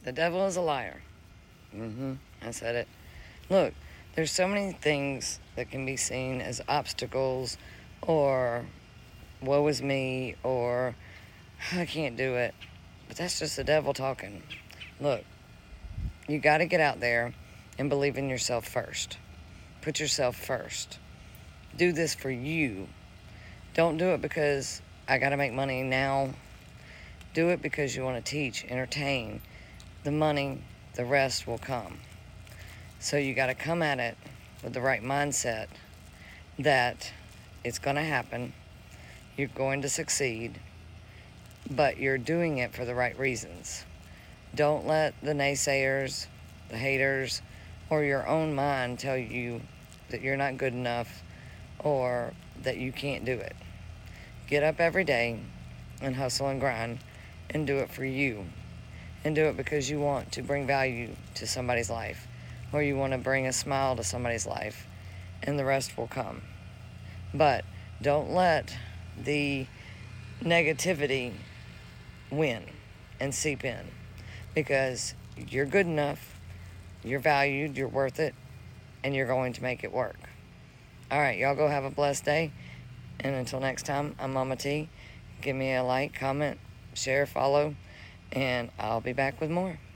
The devil is a liar. I said it. Look, there's so many things that can be seen as obstacles or woe is me or I can't do it. But that's just the devil talking. Look, you got to get out there and believe in yourself first. Put yourself first. Do this for you. Don't do it because I got to make money now. Do it because you want to teach, entertain. The money, the rest will come. So you got to come at it with the right mindset that it's going to happen. You're going to succeed, but you're doing it for the right reasons. Don't let the naysayers, the haters, or your own mind tell you that you're not good enough or that you can't do it. Get up every day and hustle and grind and do it for you. And do it because you want to bring value to somebody's life, or you want to bring a smile to somebody's life, and the rest will come. But don't let the negativity win and seep in, because you're good enough, you're valued, you're worth it, and you're going to make it work. All right, y'all go have a blessed day, and until next time, I'm Mama T. Give me a like, comment, share, follow, and I'll be back with more.